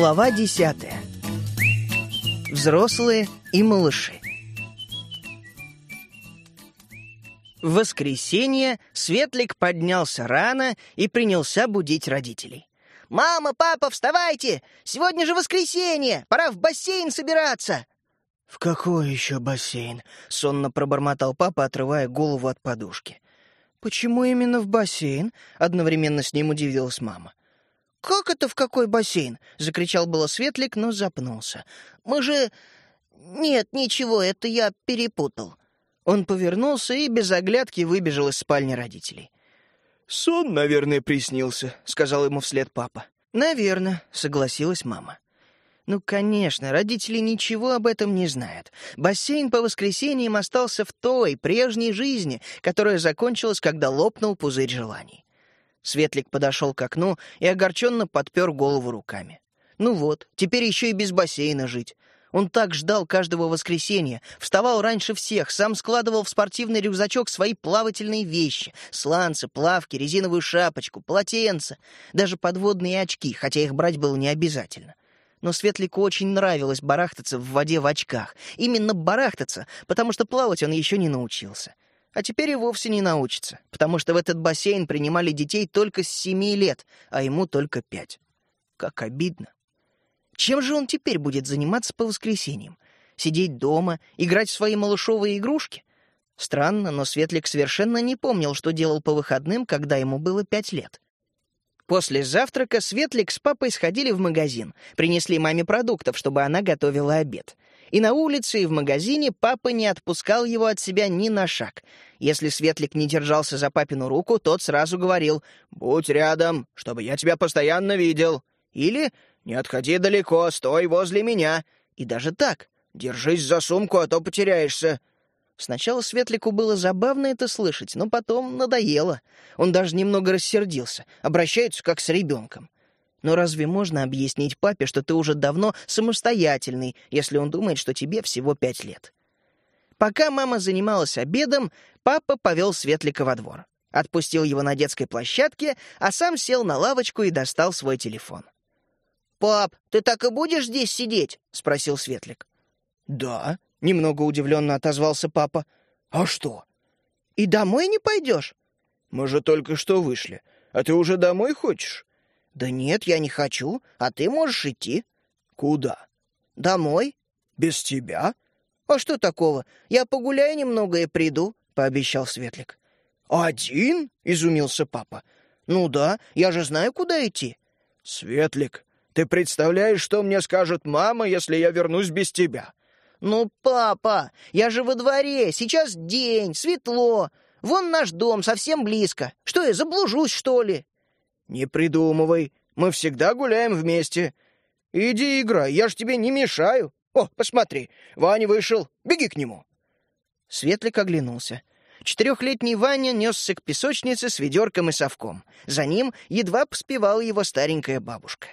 Глава 10. Взрослые и малыши. В воскресенье Светлик поднялся рано и принялся будить родителей. «Мама, папа, вставайте! Сегодня же воскресенье! Пора в бассейн собираться!» «В какой еще бассейн?» — сонно пробормотал папа, отрывая голову от подушки. «Почему именно в бассейн?» — одновременно с ним удивилась мама. «Как это в какой бассейн?» — закричал было Светлик, но запнулся. «Мы же...» «Нет, ничего, это я перепутал». Он повернулся и без оглядки выбежал из спальни родителей. «Сон, наверное, приснился», — сказал ему вслед папа. «Наверное», — согласилась мама. Ну, конечно, родители ничего об этом не знают. Бассейн по воскресеньям остался в той, прежней жизни, которая закончилась, когда лопнул пузырь желаний. Светлик подошел к окну и огорченно подпер голову руками. Ну вот, теперь еще и без бассейна жить. Он так ждал каждого воскресенья, вставал раньше всех, сам складывал в спортивный рюкзачок свои плавательные вещи: сланцы, плавки, резиновую шапочку, полотенце, даже подводные очки, хотя их брать было не обязательно. Но Светлику очень нравилось барахтаться в воде в очках. Именно барахтаться, потому что плавать он еще не научился. А теперь и вовсе не научится, потому что в этот бассейн принимали детей только с 7 лет, а ему только 5. Как обидно. Чем же он теперь будет заниматься по воскресеньям? Сидеть дома, играть в свои малышовые игрушки? Странно, но Светлик совершенно не помнил, что делал по выходным, когда ему было 5 лет. После завтрака Светлик с папой сходили в магазин, принесли маме продуктов, чтобы она готовила обед. И на улице, и в магазине папа не отпускал его от себя ни на шаг. Если Светлик не держался за папину руку, тот сразу говорил: «Будь рядом, чтобы я тебя постоянно видел». Или «Не отходи далеко, стой возле меня». И даже так: «Держись за сумку, а то потеряешься». Сначала Светлику было забавно это слышать, но потом надоело. Он даже немного рассердился, обращается как с ребенком. Но разве можно объяснить папе, что ты уже давно самостоятельный, если он думает, что тебе всего 5 лет? Пока мама занималась обедом, папа повел Светлика во двор. Отпустил его на детской площадке, а сам сел на лавочку и достал свой телефон. «Пап, ты так и будешь здесь сидеть?» — спросил Светлик. «Да», — немного удивленно отозвался папа. «А что?» «И домой не пойдешь?» «Мы же только что вышли. А ты уже домой хочешь?» «Да нет, я не хочу, а ты можешь идти». «Куда?» «Домой». «Без тебя?» «А что такого? Я погуляю немного и приду», — пообещал Светлик. «Один?» — изумился папа. «Ну да, я же знаю, куда идти». «Светлик, ты представляешь, что мне скажет мама, если я вернусь без тебя?» «Ну, папа, я же во дворе, сейчас день, светло. Вон наш дом, совсем близко. Что я, заблужусь, что ли?» «Не придумывай, мы всегда гуляем вместе. Иди играй, я ж тебе не мешаю. О, посмотри, Ваня вышел, беги к нему». Светлик оглянулся. 4-летний Ваня несся к песочнице с ведерком и совком. За ним едва поспевала его старенькая бабушка.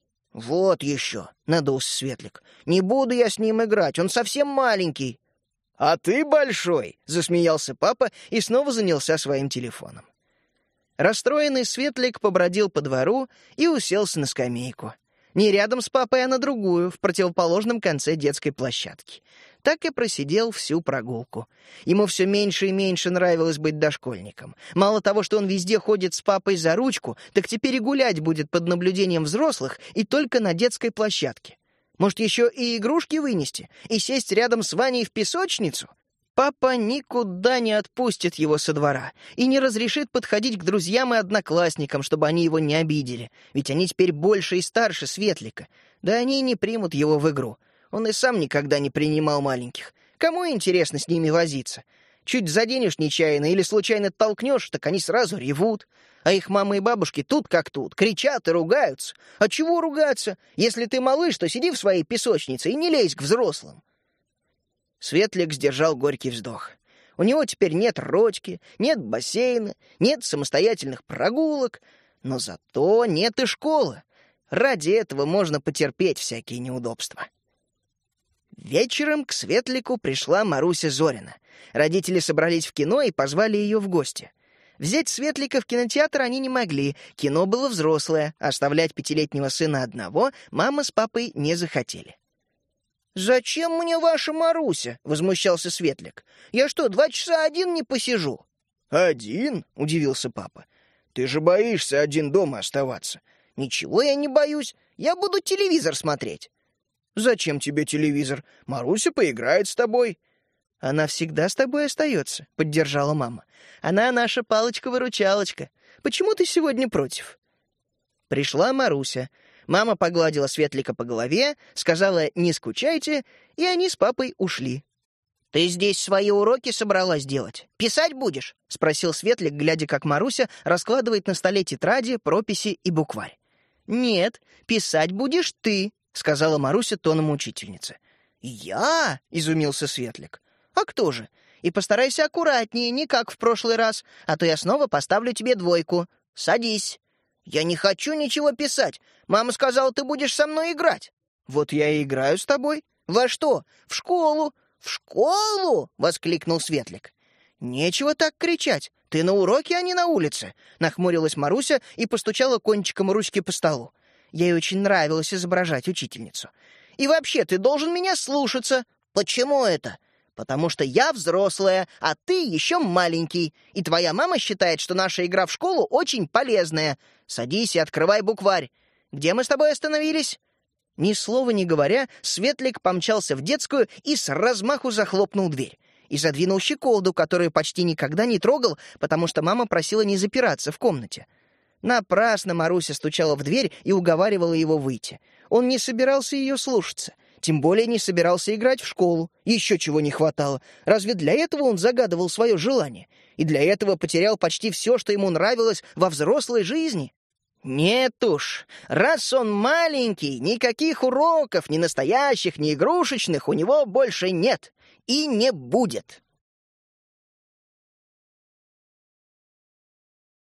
«Вот еще», — надулся Светлик, — «не буду я с ним играть, он совсем маленький». «А ты большой», — засмеялся папа и снова занялся своим телефоном. Расстроенный Светлик побродил по двору и уселся на скамейку. Не рядом с папой, а на другую, в противоположном конце детской площадки. Так и просидел всю прогулку. Ему все меньше и меньше нравилось быть дошкольником. Мало того, что он везде ходит с папой за ручку, так теперь и гулять будет под наблюдением взрослых и только на детской площадке. Может, еще и игрушки вынести, и сесть рядом с Ваней в песочницу? Папа никуда не отпустит его со двора и не разрешит подходить к друзьям и одноклассникам, чтобы они его не обидели, ведь они теперь больше и старше Светлика. Да они и не примут его в игру. Он и сам никогда не принимал маленьких. Кому интересно с ними возиться? Чуть заденешь нечаянно или случайно толкнешь, так они сразу ревут. А их мамы и бабушки тут как тут, кричат и ругаются. А чего ругаться? Если ты малыш, то сиди в своей песочнице и не лезь к взрослым. Светлик сдержал горький вздох. У него теперь нет Родьки, нет бассейна, нет самостоятельных прогулок, но зато нет и школы. Ради этого можно потерпеть всякие неудобства. Вечером к Светлику пришла Маруся Зорина. Родители собрались в кино и позвали ее в гости. Взять Светлика в кинотеатр они не могли, кино было взрослое, оставлять 5-летнего сына одного мама с папой не захотели. «Зачем мне ваша Маруся?» — возмущался Светлик. «Я что, 2 часа один не посижу?» «Один?» — удивился папа. «Ты же боишься один дома оставаться». «Ничего я не боюсь, я буду телевизор смотреть». «Зачем тебе телевизор? Маруся поиграет с тобой». «Она всегда с тобой остается», — поддержала мама. «Она наша палочка-выручалочка. Почему ты сегодня против?» Пришла Маруся. Мама погладила Светлика по голове, сказала «не скучайте», и они с папой ушли. «Ты здесь свои уроки собралась делать? Писать будешь?» — спросил Светлик, глядя, как Маруся раскладывает на столе тетради, прописи и букварь. «Нет, писать будешь ты», — сказала Маруся тоном учительницы. «Я?» — изумился Светлик. «А кто же? И постарайся аккуратнее, не как в прошлый раз, а то я снова поставлю тебе 2. Садись». «Я не хочу ничего писать. Мама сказала, ты будешь со мной играть». «Вот я и играю с тобой». «Во что? В школу?» «В школу?» — воскликнул Светлик. «Нечего так кричать. Ты на уроке, а не на улице», — нахмурилась Маруся и постучала кончиком ручки по столу. Ей очень нравилось изображать учительницу. «И вообще, ты должен меня слушаться». «Почему это?» «Потому что я взрослая, а ты еще маленький, и твоя мама считает, что наша игра в школу очень полезная. Садись и открывай букварь. Где мы с тобой остановились?» Ни слова не говоря, Светлик помчался в детскую и с размаху захлопнул дверь. И задвинул щеколду, которую почти никогда не трогал, потому что мама просила не запираться в комнате. Напрасно Маруся стучала в дверь и уговаривала его выйти. Он не собирался ее слушаться. Тем более не собирался играть в школу. Еще чего не хватало. Разве для этого он загадывал свое желание? И для этого потерял почти все, что ему нравилось во взрослой жизни? Нет уж, раз он маленький, никаких уроков, ни настоящих, ни игрушечных, у него больше нет. И не будет.